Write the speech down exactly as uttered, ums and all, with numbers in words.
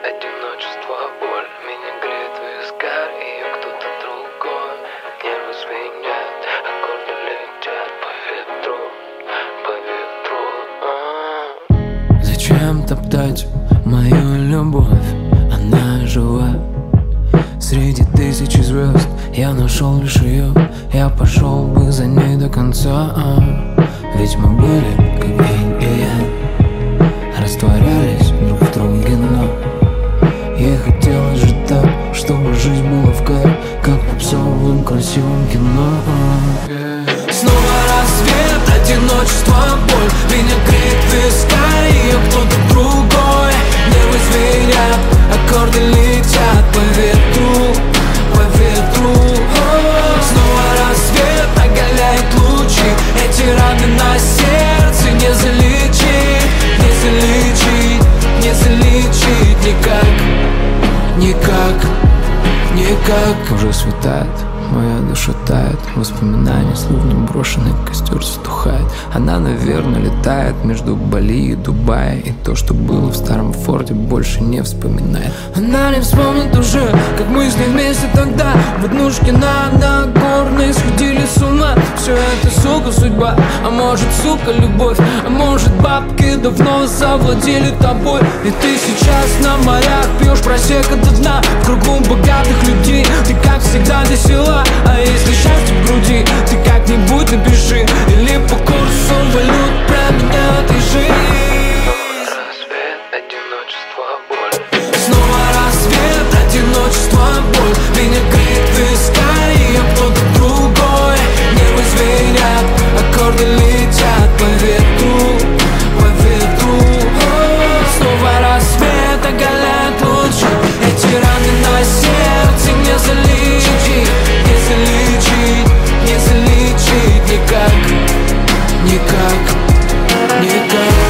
одиночество, боль меня греет вискарь, ее кто-то другой. Нервы звенят, аккорды летят по ветру, по ветру. А-а-а. Зачем топтать мою любовь? Она жива среди тысячи звезд. Я нашел лишь ее, я пошел бы за ней до конца. а. Ведь мы были, как инь и янь, растворялись друг в друге, но ей хотелось же так, чтобы жизнь была в кайф, как в попсовом красивом кино. Снова рассвет, одиночество, боль меня греет вискарь, ее кто-то другой. Нервы звенят, аккорды летят по ветру, по ветру. Снова рассвет оголяет лучи, эти раны на сердце не залечить, не залечить, не залечить никак, никак, никак. Уже светает, моя душа тает, воспоминания словно брошенный костер затухает. Она, наверное, летает между Бали и Дубай, и то, что было в старом форте, больше не вспоминает. Она не вспомнит уже, как мы с ней вместе тогда в однушке на Нагорной сходили с ума. Все это, сука, судьба, а может, сука, любовь, а может, бабки давно завладели тобой. И ты сейчас на морях пьешь просека до дна, в кругу богатых людей. Ты, как всегда, весела, а если счастье в груди, ты как-нибудь напиши, или по курсу валют променяй ты жизнь. Рассвет, одиночество, боль. Снова рассвет, одиночество, боль меня греет вискарь, ее кто-то другой. Нервы звенят, аккорды летят по ветру, по ветру. Снова рассвет оголяет лучи, эти раны на сердце не залечить, не залечить, не залечить никак, никак, никак.